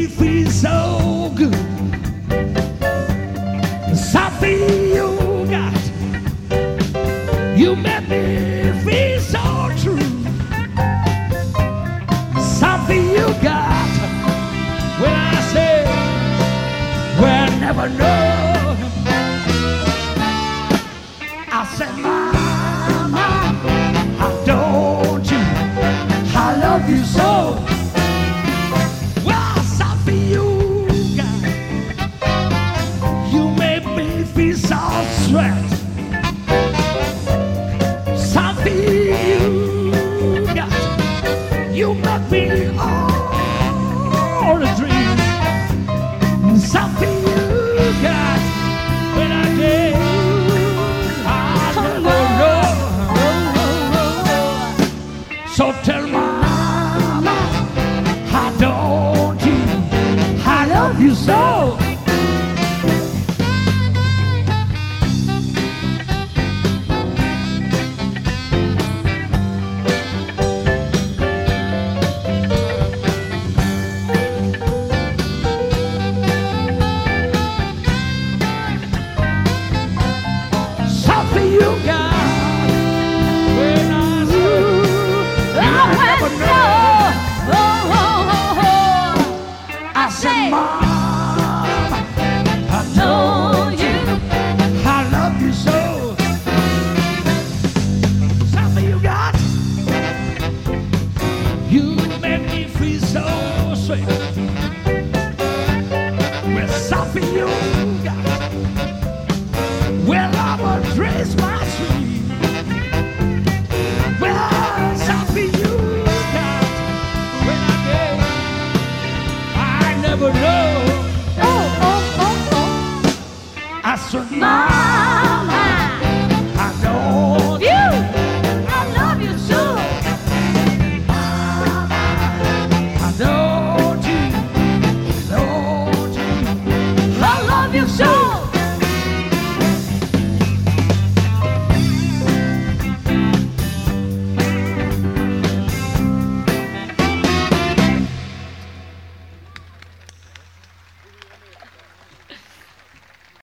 feel so good. Something you got, you make me feel so true. Something you got, when I say, well, never know. I said, Mama, I don't you, I love you so. Well, something you got, you make me feel so sweat. Something you got, you make me all a dream. Something you got, when I get so tell Mama, how don't you, I love you so. Something you got, when I say, I said, Mom.